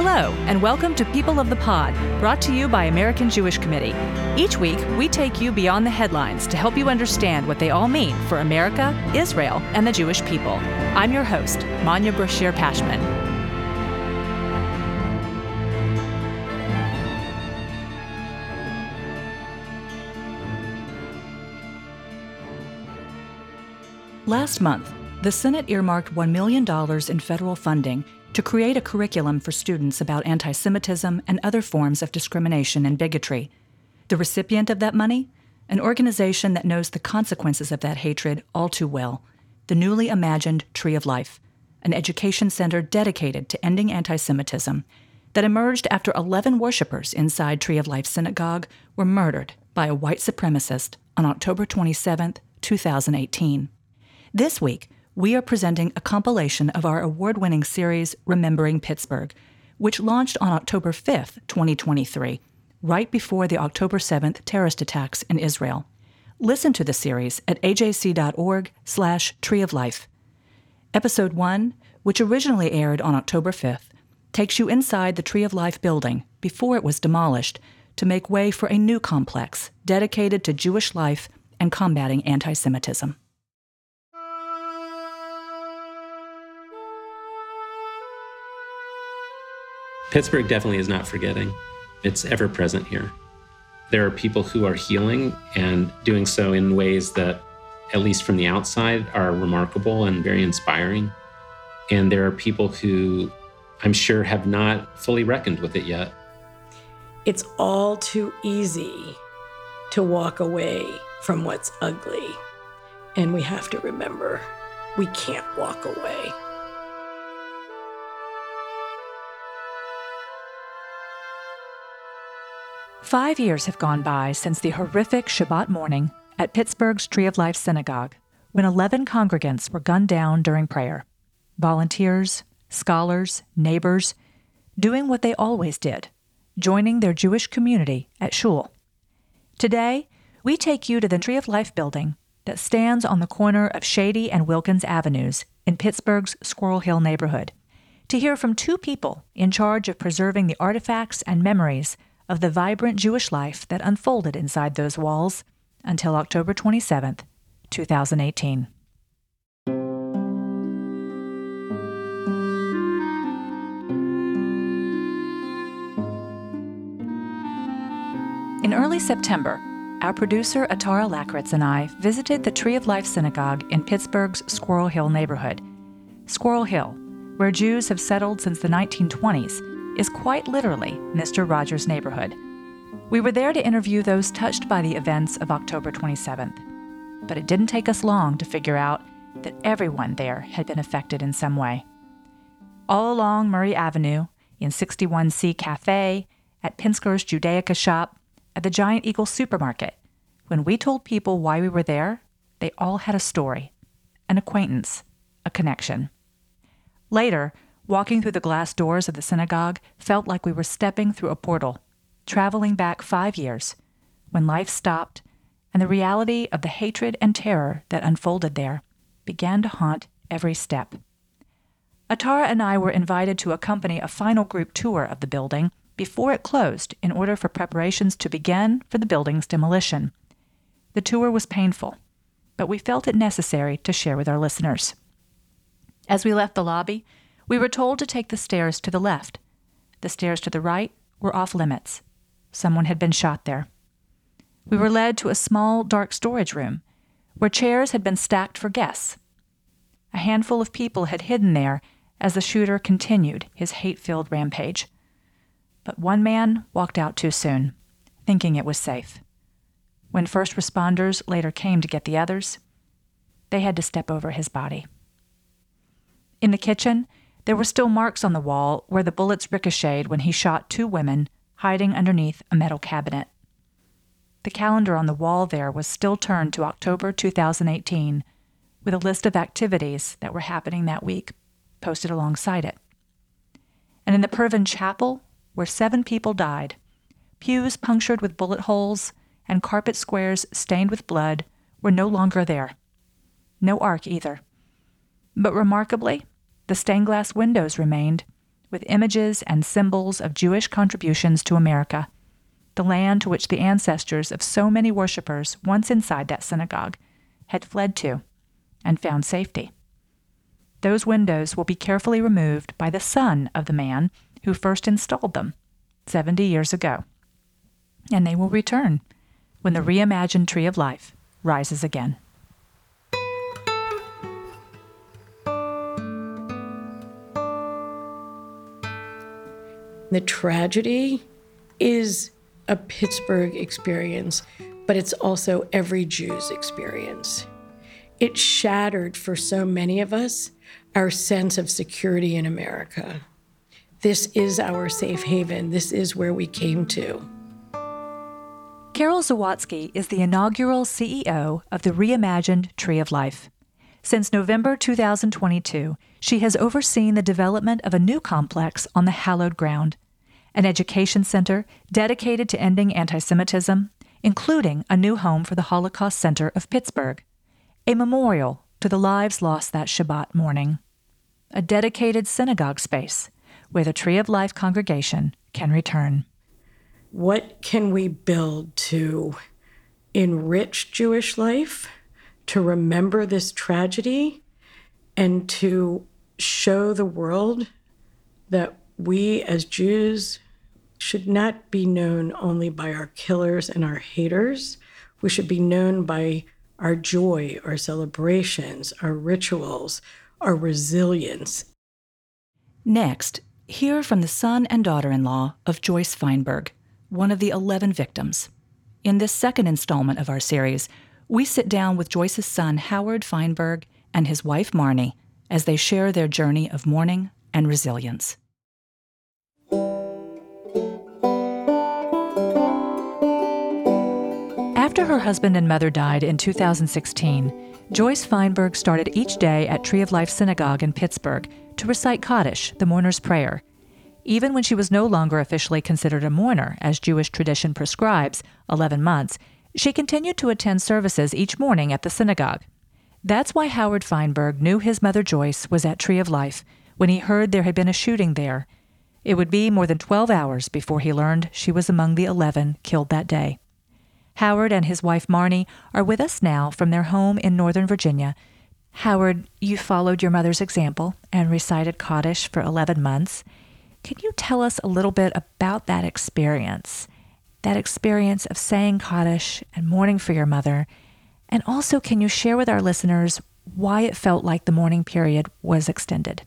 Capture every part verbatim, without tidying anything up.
Hello, and welcome to People of the Pod, brought to you by American Jewish Committee. Each week, we take you beyond the headlines to help you understand what they all mean for America, Israel, and the Jewish people. I'm your host, Manya Brashear Pashman. Last month, the Senate earmarked one million dollars in federal funding to create a curriculum for students about anti-Semitism and other forms of discrimination and bigotry. The recipient of that money? An organization that knows the consequences of that hatred all too well, the newly imagined Tree of Life, an education center dedicated to ending anti-Semitism that emerged after eleven worshipers inside Tree of Life Synagogue were murdered by a white supremacist on October twenty-seventh, two thousand eighteen. This week, we are presenting a compilation of our award-winning series, Remembering Pittsburgh, which launched on October fifth, twenty twenty-three, right before the October seventh terrorist attacks in Israel. Listen to the series at ajc.org slash Tree of Life. Episode one, which originally aired on October fifth, takes you inside the Tree of Life building before it was demolished to make way for a new complex dedicated to Jewish life and combating anti-Semitism. Pittsburgh definitely is not forgetting. It's ever present here. There are people who are healing and doing so in ways that, at least from the outside, are remarkable and very inspiring. And there are people who I'm sure have not fully reckoned with it yet. It's all too easy to walk away from what's ugly. And we have to remember, we can't walk away. Five years have gone by since the horrific Shabbat morning at Pittsburgh's Tree of Life Synagogue, when eleven congregants were gunned down during prayer. Volunteers, scholars, neighbors, doing what they always did, joining their Jewish community at shul. Today, we take you to the Tree of Life building that stands on the corner of Shady and Wilkins Avenues in Pittsburgh's Squirrel Hill neighborhood, to hear from two people in charge of preserving the artifacts and memories of the vibrant Jewish life that unfolded inside those walls until October twenty-seventh, two thousand eighteen. In early September, our producer Atara Lakritz and I visited the Tree of Life Synagogue in Pittsburgh's Squirrel Hill neighborhood. Squirrel Hill, where Jews have settled since the nineteen twenties, is quite literally Mister Rogers' neighborhood. We were there to interview those touched by the events of October twenty-seventh. But it didn't take us long to figure out that everyone there had been affected in some way. All along Murray Avenue, in sixty-one C Cafe, at Pinsker's Judaica shop, at the Giant Eagle supermarket, when we told people why we were there, they all had a story, an acquaintance, a connection. Later, walking through the glass doors of the synagogue felt like we were stepping through a portal, traveling back five years, when life stopped and the reality of the hatred and terror that unfolded there began to haunt every step. Atara and I were invited to accompany a final group tour of the building before it closed in order for preparations to begin for the building's demolition. The tour was painful, but we felt it necessary to share with our listeners. As we left the lobby, we were told to take the stairs to the left. The stairs to the right were off limits. Someone had been shot there. We were led to a small, dark storage room where chairs had been stacked for guests. A handful of people had hidden there as the shooter continued his hate-filled rampage. But one man walked out too soon, thinking it was safe. When first responders later came to get the others, they had to step over his body. In the kitchen, there were still marks on the wall where the bullets ricocheted when he shot two women hiding underneath a metal cabinet. The calendar on the wall there was still turned to October two thousand eighteen, with a list of activities that were happening that week posted alongside it. And in the Pervin Chapel, where seven people died, pews punctured with bullet holes and carpet squares stained with blood were no longer there. No ark either. But remarkably, the stained glass windows remained, with images and symbols of Jewish contributions to America, the land to which the ancestors of so many worshipers once inside that synagogue had fled to and found safety. Those windows will be carefully removed by the son of the man who first installed them seventy years ago, and they will return when the reimagined Tree of Life rises again. The tragedy is a Pittsburgh experience, but it's also every Jew's experience. It shattered for so many of us our sense of security in America. This is our safe haven. This is where we came to. Carol Zawadzki is the inaugural C E O of the reimagined Tree of Life. Since November two thousand twenty-two, she has overseen the development of a new complex on the hallowed ground, an education center dedicated to ending anti-Semitism, including a new home for the Holocaust Center of Pittsburgh, a memorial to the lives lost that Shabbat morning, a dedicated synagogue space where the Tree of Life congregation can return. What can we build to enrich Jewish life, to remember this tragedy, and to show the world that we as Jews should not be known only by our killers and our haters. We should be known by our joy, our celebrations, our rituals, our resilience. Next, hear from the son and daughter-in-law of Joyce Feinberg, one of the eleven victims. In this second installment of our series, we sit down with Joyce's son, Howard Feinberg, and his wife, Marnie, as they share their journey of mourning and resilience. After her husband and mother died in two thousand sixteen, Joyce Feinberg started each day at Tree of Life Synagogue in Pittsburgh to recite Kaddish, the mourner's prayer. Even when she was no longer officially considered a mourner, as Jewish tradition prescribes, eleven months, she continued to attend services each morning at the synagogue. That's why Howard Feinberg knew his mother Joyce was at Tree of Life when he heard there had been a shooting there. It would be more than twelve hours before he learned she was among the eleven killed that day. Howard and his wife Marnie are with us now from their home in Northern Virginia. Howard, you followed your mother's example and recited Kaddish for eleven months. Can you tell us a little bit about that experience, that experience of saying Kaddish and mourning for your mother? And also, can you share with our listeners why it felt like the mourning period was extended?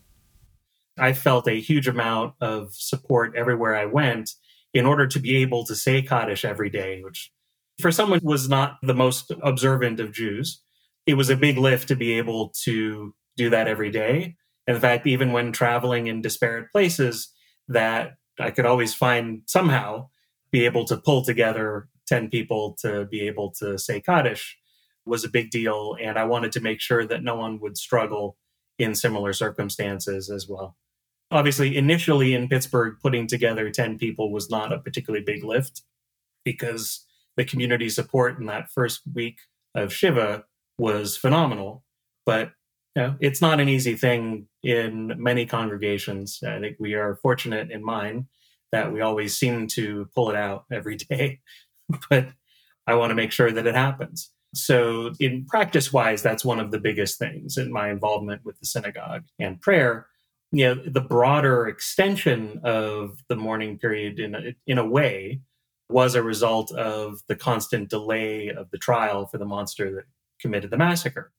I felt a huge amount of support everywhere I went in order to be able to say Kaddish every day, which for someone who was not the most observant of Jews, it was a big lift to be able to do that every day. And in fact, even when traveling in disparate places, that I could always find somehow be able to pull together ten people to be able to say Kaddish was a big deal. And I wanted to make sure that no one would struggle in similar circumstances as well. Obviously, initially in Pittsburgh, putting together ten people was not a particularly big lift because the community support in that first week of Shiva was phenomenal. But you know, it's not an easy thing in many congregations. I think we are fortunate in mine that we always seem to pull it out every day. But I want to make sure that it happens. So in practice-wise, that's one of the biggest things in my involvement with the synagogue and prayer. You know, the broader extension of the mourning period in a, in a way was a result of the constant delay of the trial for the monster that committed the massacre.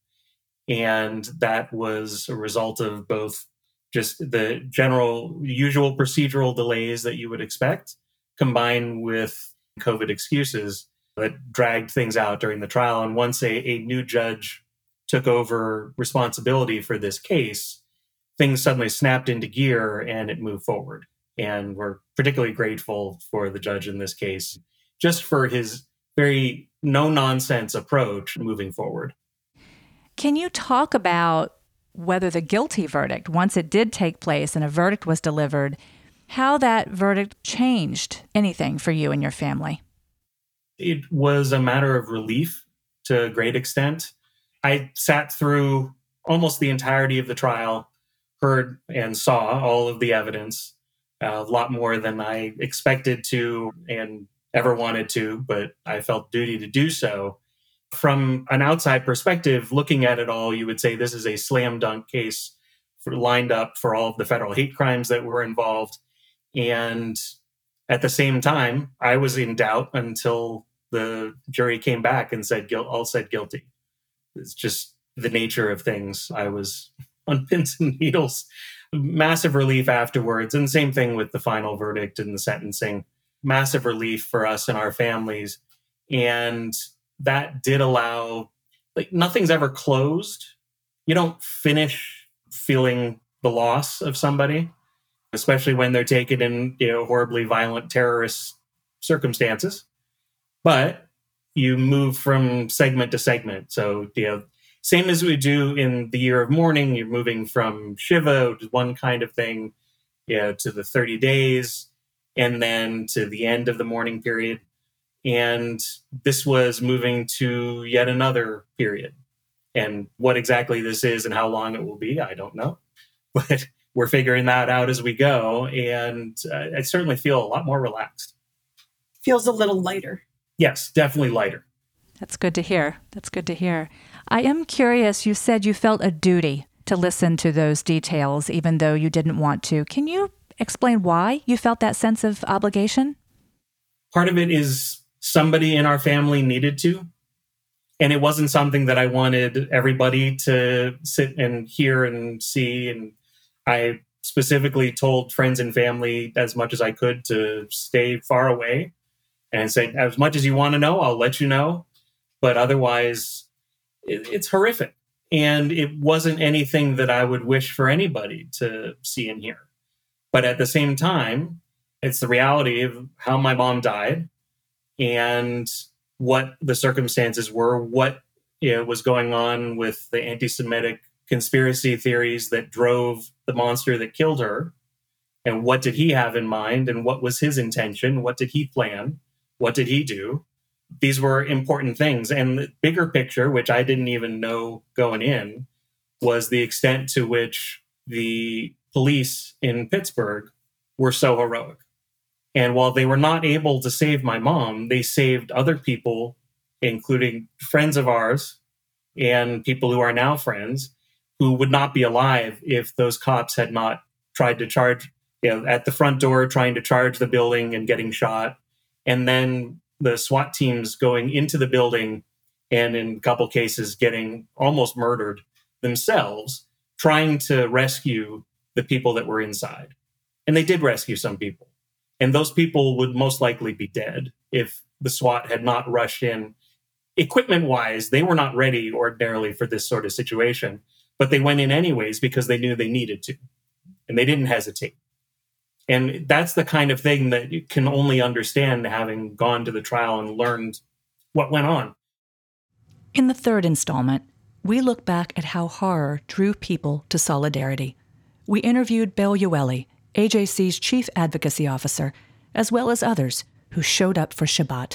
And that was a result of both just the general usual procedural delays that you would expect, combined with COVID excuses that dragged things out during the trial. And once a, a new judge took over responsibility for this case, things suddenly snapped into gear and it moved forward. And we're particularly grateful for the judge in this case, just for his very no-nonsense approach moving forward. Can you talk about whether the guilty verdict, once it did take place and a verdict was delivered, how that verdict changed anything for you and your family? It was a matter of relief to a great extent. I sat through almost the entirety of the trial, heard and saw all of the evidence, uh, a lot more than I expected to and ever wanted to, but I felt duty to do so. From an outside perspective, looking at it all, you would say this is a slam dunk case for, lined up for all of the federal hate crimes that were involved. And at the same time, I was in doubt until the jury came back and said, all said guilty. It's just the nature of things. I was on pins and needles. Massive relief afterwards. And same thing with the final verdict and the sentencing. Massive relief for us and our families. And that did allow, like, nothing's ever closed. You don't finish feeling the loss of somebody, especially when they're taken in, you know, horribly violent terrorist circumstances. But you move from segment to segment. So, you know, same as we do in the year of mourning, you're moving from Shiva, one kind of thing, you know, to the thirty days, and then to the end of the mourning period. And this was moving to yet another period. And what exactly this is and how long it will be, I don't know. But we're figuring that out as we go. And uh, I certainly feel a lot more relaxed. Feels a little lighter. Yes, definitely lighter. That's good to hear. That's good to hear. I am curious, you said you felt a duty to listen to those details, even though you didn't want to. Can you explain why you felt that sense of obligation? Part of it is somebody in our family needed to. And it wasn't something that I wanted everybody to sit and hear and see. And I specifically told friends and family as much as I could to stay far away and say, as much as you want to know, I'll let you know. But otherwise, it, it's horrific. And it wasn't anything that I would wish for anybody to see and hear. But at the same time, it's the reality of how my mom died and what the circumstances were, what, you know, was going on with the anti-Semitic conspiracy theories that drove the monster that killed her. And what did he have in mind? And what was his intention? What did he plan? What did he do? These were important things. And the bigger picture, which I didn't even know going in, was the extent to which the police in Pittsburgh were so heroic. And while they were not able to save my mom, they saved other people, including friends of ours and people who are now friends, who would not be alive if those cops had not tried to charge, you know, at the front door, trying to charge the building and getting shot. And then the SWAT teams going into the building and in a couple cases getting almost murdered themselves, trying to rescue the people that were inside. And they did rescue some people. And those people would most likely be dead if the SWAT had not rushed in. Equipment-wise, they were not ready ordinarily for this sort of situation, but they went in anyways because they knew they needed to, and they didn't hesitate. And that's the kind of thing that you can only understand having gone to the trial and learned what went on. In the third installment, we look back at how horror drew people to solidarity. We interviewed Bill Ueli, A J C's chief advocacy officer, as well as others who showed up for Shabbat.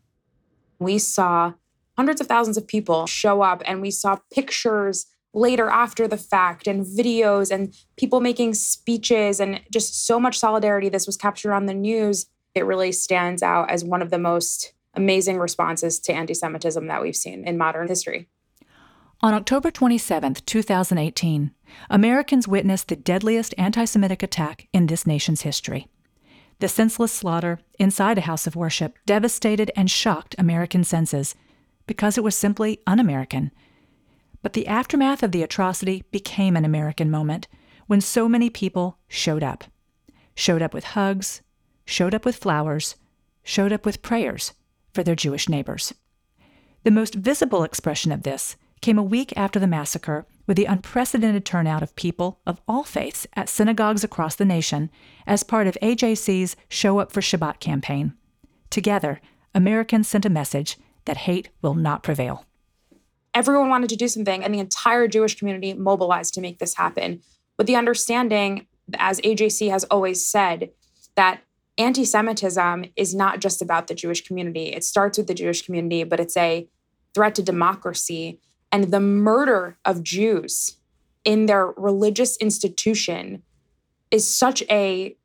We saw hundreds of thousands of people show up, and we saw pictures later after the fact and videos and people making speeches and just so much solidarity. This was captured on the news. It really stands out as one of the most amazing responses to anti-Semitism that we've seen in modern history. On October twenty-seventh, twenty eighteen, Americans witnessed the deadliest anti-Semitic attack in this nation's history. The senseless slaughter inside a house of worship devastated and shocked American senses because it was simply un-American. But the aftermath of the atrocity became an American moment when so many people showed up. Showed up with hugs, showed up with flowers, showed up with prayers for their Jewish neighbors. The most visible expression of this came a week after the massacre with the unprecedented turnout of people of all faiths at synagogues across the nation as part of A J C's Show Up for Shabbat campaign. Together, Americans sent a message that hate will not prevail. Everyone wanted to do something, and the entire Jewish community mobilized to make this happen, with the understanding, as A J C has always said, that anti-Semitism is not just about the Jewish community. It starts with the Jewish community, but it's a threat to democracy. And the murder of Jews in their religious institution is such a,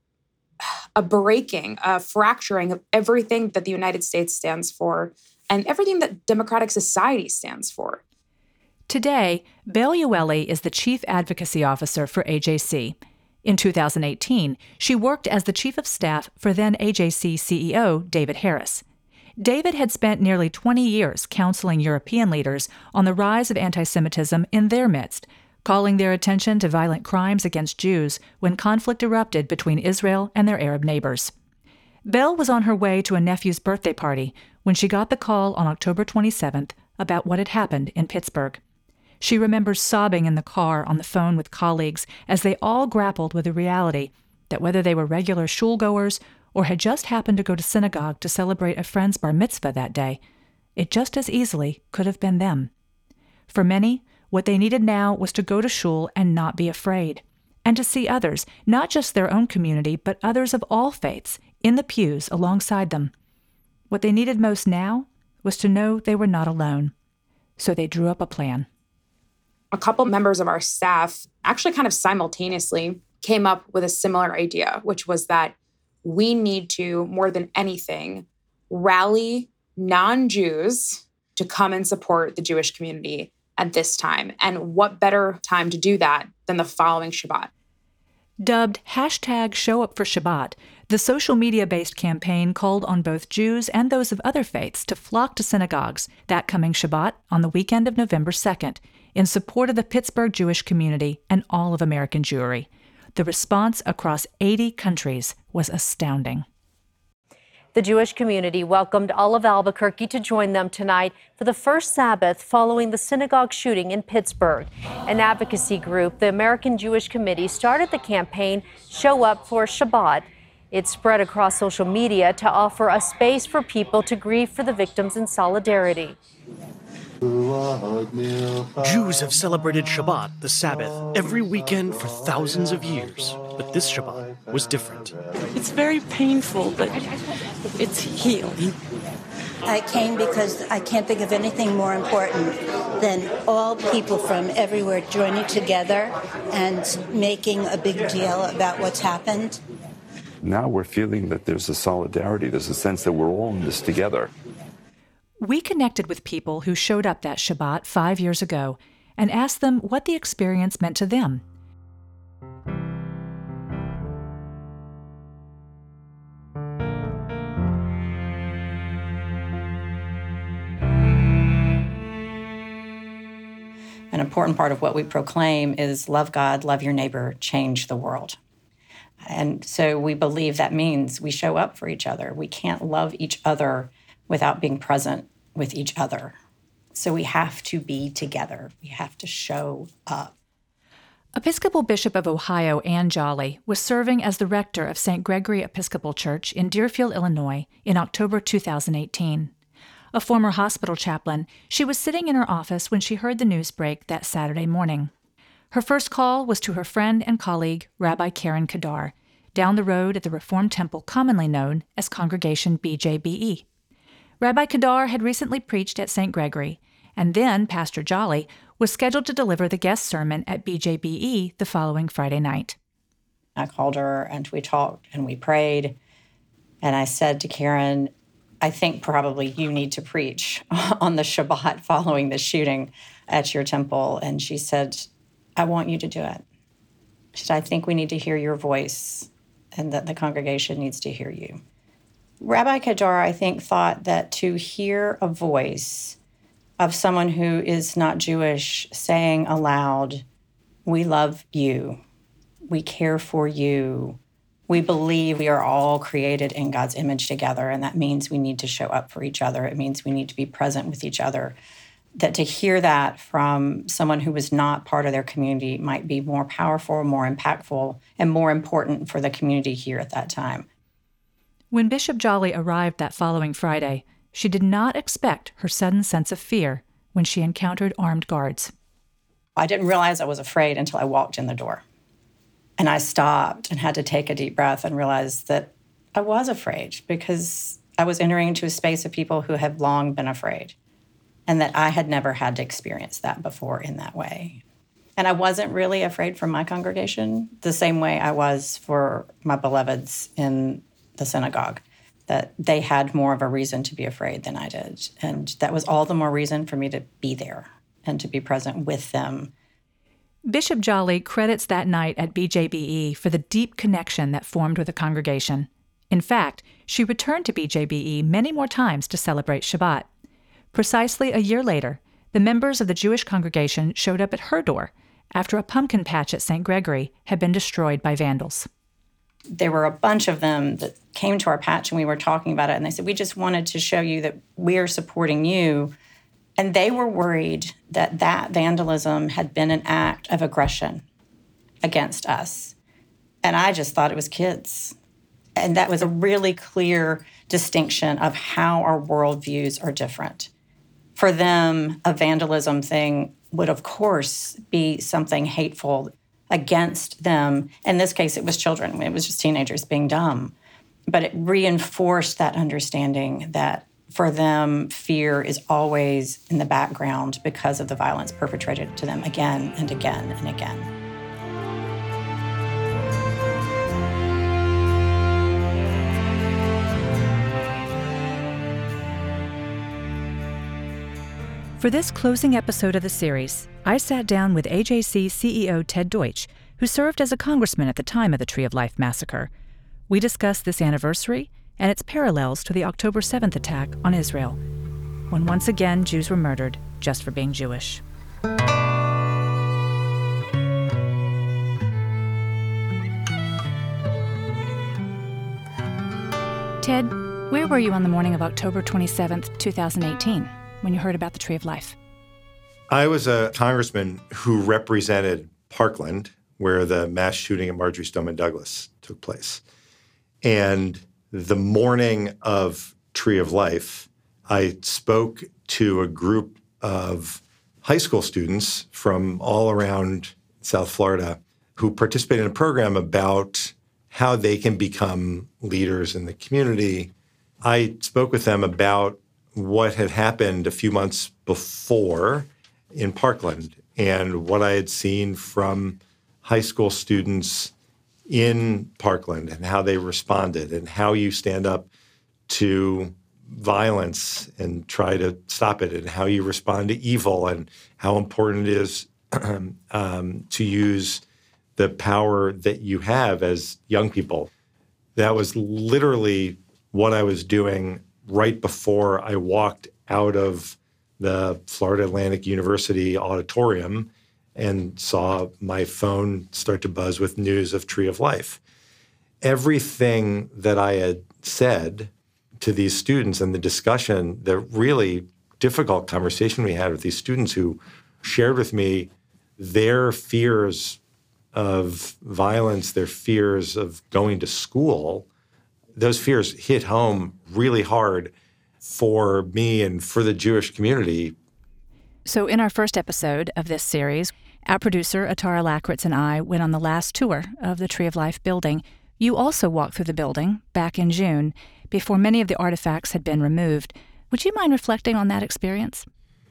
a breaking, a fracturing of everything that the United States stands for and everything that democratic society stands for. Today, Belle Ueli is the Chief Advocacy Officer for A J C. In two thousand eighteen, she worked as the Chief of Staff for then A J C C E O David Harris. David had spent nearly twenty years counseling European leaders on the rise of anti-Semitism in their midst, calling their attention to violent crimes against Jews when conflict erupted between Israel and their Arab neighbors. Belle was on her way to a nephew's birthday party when she got the call on October twenty-seventh about what had happened in Pittsburgh. She remembers sobbing in the car on the phone with colleagues as they all grappled with the reality that whether they were regular shul-goers or had just happened to go to synagogue to celebrate a friend's bar mitzvah that day, it just as easily could have been them. For many, what they needed now was to go to shul and not be afraid, and to see others, not just their own community, but others of all faiths, in the pews alongside them. What they needed most now was to know they were not alone. So they drew up a plan. A couple members of our staff actually kind of simultaneously came up with a similar idea, which was that we need to, more than anything, rally non-Jews to come and support the Jewish community at this time. And what better time to do that than the following Shabbat? Dubbed hashtag Show Up for Shabbat, the social media-based campaign called on both Jews and those of other faiths to flock to synagogues that coming Shabbat on the weekend of November second in support of the Pittsburgh Jewish community and all of American Jewry. The response across eighty countries was astounding. The Jewish community welcomed all of Albuquerque to join them tonight for the first Sabbath following the synagogue shooting in Pittsburgh. An advocacy group, the American Jewish Committee, started the campaign Show Up for Shabbat. It spread across social media to offer a space for people to grieve for the victims in solidarity. Jews have celebrated Shabbat, the Sabbath, every weekend for thousands of years. But this Shabbat was different. It's very painful, but it's healing. I came because I can't think of anything more important than all people from everywhere joining together and making a big deal about what's happened. Now we're feeling that there's a solidarity, there's a sense that we're all in this together. We connected with people who showed up that Shabbat five years ago and asked them what the experience meant to them. An important part of what we proclaim is love God, love your neighbor, change the world. And so we believe that means we show up for each other. We can't love each other without being present with each other. So we have to be together. We have to show up. Episcopal Bishop of Ohio, Ann Jolly, was serving as the rector of Saint Gregory Episcopal Church in Deerfield, Illinois, in October two thousand eighteen. A former hospital chaplain, she was sitting in her office when she heard the news break that Saturday morning. Her first call was to her friend and colleague, Rabbi Karen Kadar, down the road at the Reformed Temple commonly known as Congregation B J B E. Rabbi Kadar had recently preached at Saint Gregory, and then Pastor Jolly was scheduled to deliver the guest sermon at B J B E the following Friday night. I called her and we talked and we prayed, and I said to Karen, I think probably you need to preach on the Shabbat following the shooting at your temple. And she said, I want you to do it. She said, I think we need to hear your voice and that the congregation needs to hear you. Rabbi Kadar, I think, thought that to hear a voice of someone who is not Jewish saying aloud, we love you, we care for you, we believe we are all created in God's image together, and that means we need to show up for each other. It means we need to be present with each other. That to hear that from someone who was not part of their community might be more powerful, more impactful, and more important for the community here at that time. When Bishop Jolly arrived that following Friday, she did not expect her sudden sense of fear when she encountered armed guards. I didn't realize I was afraid until I walked in the door. And I stopped and had to take a deep breath and realize that I was afraid because I was entering into a space of people who had long been afraid and that I had never had to experience that before in that way. And I wasn't really afraid for my congregation the same way I was for my beloveds in the synagogue, that they had more of a reason to be afraid than I did. And that was all the more reason for me to be there and to be present with them. Bishop Jolly credits that night at B J B E for the deep connection that formed with the congregation. In fact, she returned to B J B E many more times to celebrate Shabbat. Precisely a year later, the members of the Jewish congregation showed up at her door after a pumpkin patch at Saint Gregory had been destroyed by vandals. There were a bunch of them that came to our patch and we were talking about it, and they said, we just wanted to show you that we're supporting you. And they were worried that that vandalism had been an act of aggression against us. And I just thought it was kids. And that was a really clear distinction of how our worldviews are different. For them, a vandalism thing would, of course, be something hateful against them. In this case, it was children. It was just teenagers being dumb. But it reinforced that understanding that for them, fear is always in the background because of the violence perpetrated to them again and again and again. For this closing episode of the series, I sat down with A J C C E O Ted Deutsch, who served as a congressman at the time of the Tree of Life massacre. We discussed this anniversary and its parallels to the October seventh attack on Israel, when once again Jews were murdered just for being Jewish. Ted, where were you on the morning of October twenty-seventh, twenty eighteen, when you heard about the Tree of Life? I was a congressman who represented Parkland, where the mass shooting at Marjory Stoneman Douglas took place. And the morning of Tree of Life, I spoke to a group of high school students from all around South Florida who participated in a program about how they can become leaders in the community. I spoke with them about what had happened a few months before in Parkland and what I had seen from high school students in Parkland and how they responded and how you stand up to violence and try to stop it and how you respond to evil and how important it is um, to use the power that you have as young people. That was literally what I was doing right before I walked out of the Florida Atlantic University auditorium and saw my phone start to buzz with news of Tree of Life. Everything that I had said to these students and the discussion, the really difficult conversation we had with these students who shared with me their fears of violence, their fears of going to school, those fears hit home really hard for me and for the Jewish community. So in our first episode of this series, our producer, Atara Lakritz, and I went on the last tour of the Tree of Life building. You also walked through the building back in June, before many of the artifacts had been removed. Would you mind reflecting on that experience?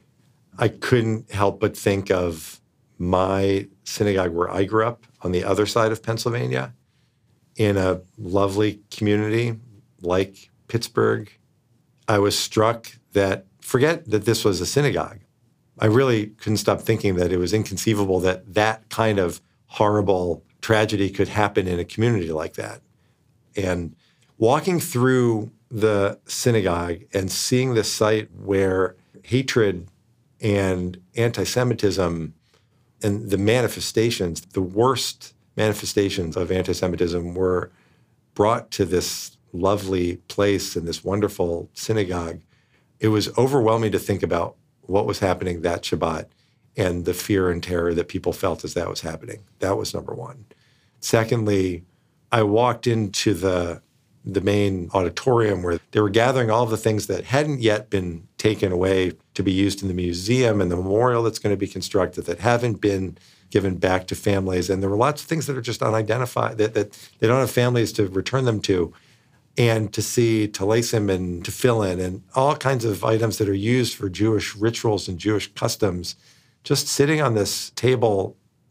I couldn't help but think of my synagogue where I grew up on the other side of Pennsylvania, in a lovely community like Pittsburgh. I was struck that, forget that this was a synagogue. I really couldn't stop thinking that it was inconceivable that that kind of horrible tragedy could happen in a community like that. And walking through the synagogue and seeing the site where hatred and anti-Semitism and the manifestations, the worst manifestations of anti-Semitism were brought to this lovely place in this wonderful synagogue, it was overwhelming to think about what was happening that Shabbat and the fear and terror that people felt as that was happening. That was number one. Secondly, I walked into the the main auditorium where they were gathering all of the things that hadn't yet been taken away to be used in the museum and the memorial that's going to be constructed that haven't been given back to families. And there were lots of things that are just unidentified, that, that they don't have families to return them to. And to see talesim and tefillin and all kinds of items that are used for Jewish rituals and Jewish customs, just sitting on this table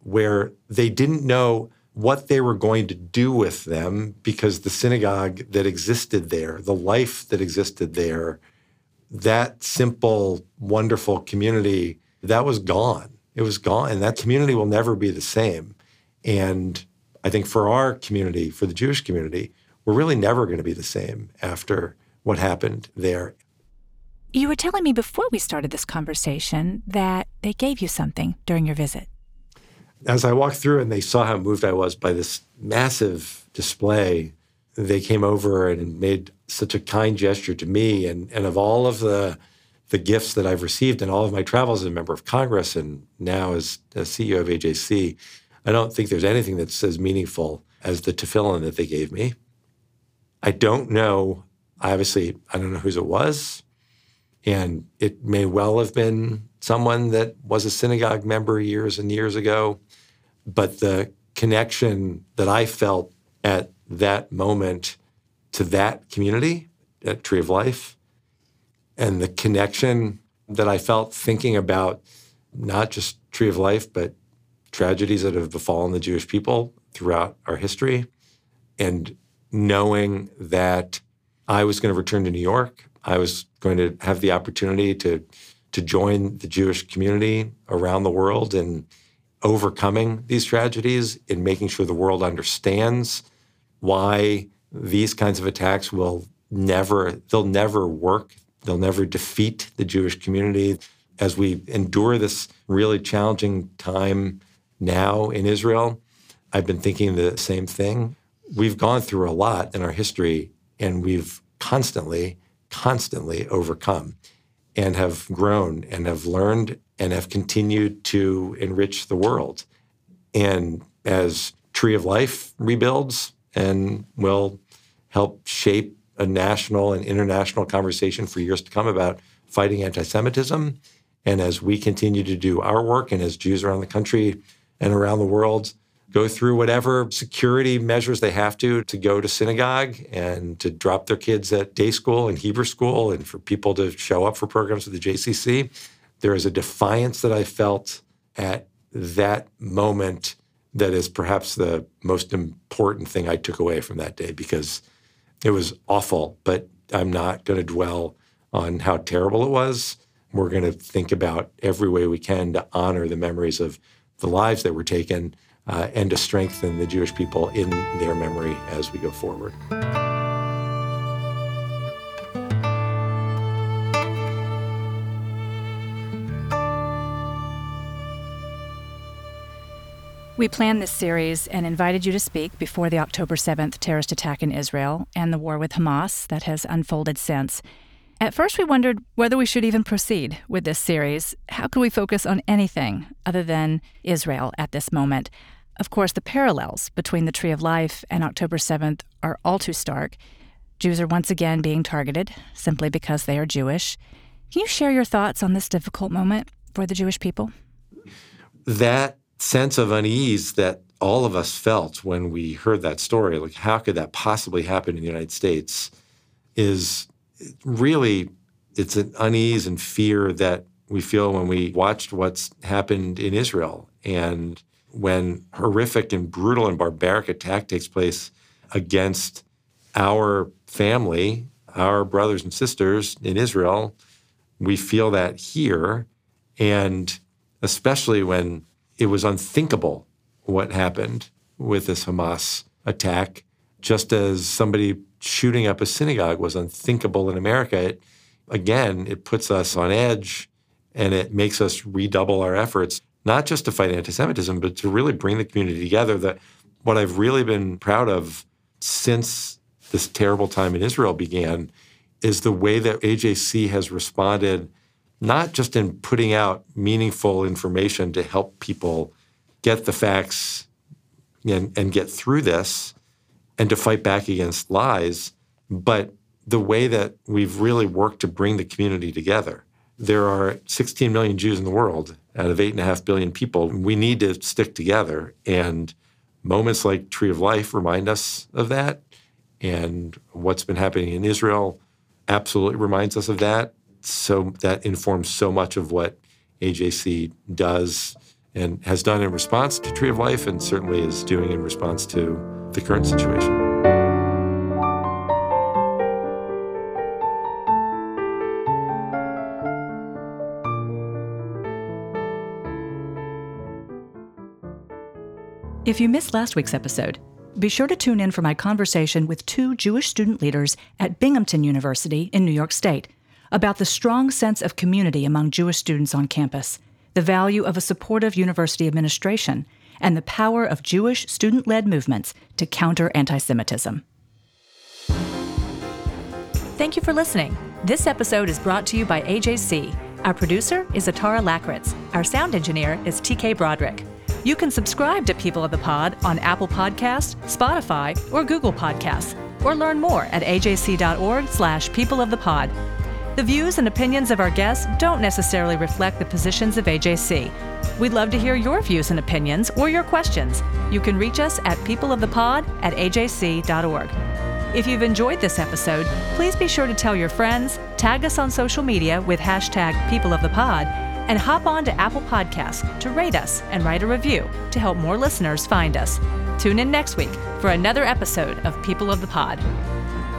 where they didn't know what they were going to do with them because the synagogue that existed there, the life that existed there, that simple, wonderful community, that was gone. It was gone. And that community will never be the same. And I think for our community, for the Jewish community, we're really never going to be the same after what happened there. You were telling me before we started this conversation that they gave you something during your visit. As I walked through and they saw how moved I was by this massive display, they came over and made such a kind gesture to me. And, and of all of the, the gifts that I've received in all of my travels as a member of Congress and now as, as C E O of A J C, I don't think there's anything that's as meaningful as the tefillin that they gave me. I don't know, obviously, I don't know whose it was. And it may well have been someone that was a synagogue member years and years ago. But the connection that I felt at that moment to that community, at Tree of Life, and the connection that I felt thinking about not just Tree of Life, but tragedies that have befallen the Jewish people throughout our history, and knowing that I was going to return to New York, I was going to have the opportunity to, to join the Jewish community around the world in overcoming these tragedies, in making sure the world understands why these kinds of attacks will never, they'll never work. They'll never defeat the Jewish community. As we endure this really challenging time now in Israel, I've been thinking the same thing. We've gone through a lot in our history, and we've constantly, constantly overcome and have grown and have learned and have continued to enrich the world. And as Tree of Life rebuilds and will help shape a national and international conversation for years to come about fighting anti-Semitism, and as we continue to do our work, and as Jews around the country and around the world go through whatever security measures they have to to go to synagogue and to drop their kids at day school and Hebrew school, and for people to show up for programs with the J C C, there is a defiance that I felt at that moment that is perhaps the most important thing I took away from that day, because it was awful, but I'm not going to dwell on how terrible it was. We're going to think about every way we can to honor the memories of the lives that were taken uh, and to strengthen the Jewish people in their memory as we go forward. We planned this series and invited you to speak before the October seventh terrorist attack in Israel and the war with Hamas that has unfolded since. At first, we wondered whether we should even proceed with this series. How could we focus on anything other than Israel at this moment? Of course, the parallels between the Tree of Life and October seventh are all too stark. Jews are once again being targeted simply because they are Jewish. Can you share your thoughts on this difficult moment for the Jewish people? That sense of unease that all of us felt when we heard that story, like how could that possibly happen in the United States, is really, it's an unease and fear that we feel when we watched what's happened in Israel. And when horrific and brutal and barbaric attack takes place against our family, our brothers and sisters in Israel, we feel that here. And especially when it was unthinkable what happened with this Hamas attack, just as somebody shooting up a synagogue was unthinkable in America. It, again, it puts us on edge, and it makes us redouble our efforts, not just to fight anti-Semitism, but to really bring the community together. That what I've really been proud of since this terrible time in Israel began is the way that A J C has responded, not just in putting out meaningful information to help people get the facts and, and get through this and to fight back against lies, but the way that we've really worked to bring the community together. There are sixteen million Jews in the world out of eight and a half billion people. We need to stick together, and moments like Tree of Life remind us of that, and what's been happening in Israel absolutely reminds us of that. So that informs so much of what A J C does and has done in response to Tree of Life, and certainly is doing in response to the current situation. If you missed last week's episode, be sure to tune in for my conversation with two Jewish student leaders at Binghamton University in New York State about the strong sense of community among Jewish students on campus, the value of a supportive university administration, and the power of Jewish student-led movements to counter anti-Semitism. Thank you for listening. This episode is brought to you by A J C. Our producer is Atara Lakritz. Our sound engineer is T K Broderick. You can subscribe to People of the Pod on Apple Podcasts, Spotify, or Google Podcasts, or learn more at ajc.org slash people of the pod. The views and opinions of our guests don't necessarily reflect the positions of A J C. We'd love to hear your views and opinions or your questions. You can reach us at peopleofthepod at ajc.org. If you've enjoyed this episode, please be sure to tell your friends, tag us on social media with hashtag peopleofthepod, and hop on to Apple Podcasts to rate us and write a review to help more listeners find us. Tune in next week for another episode of People of the Pod.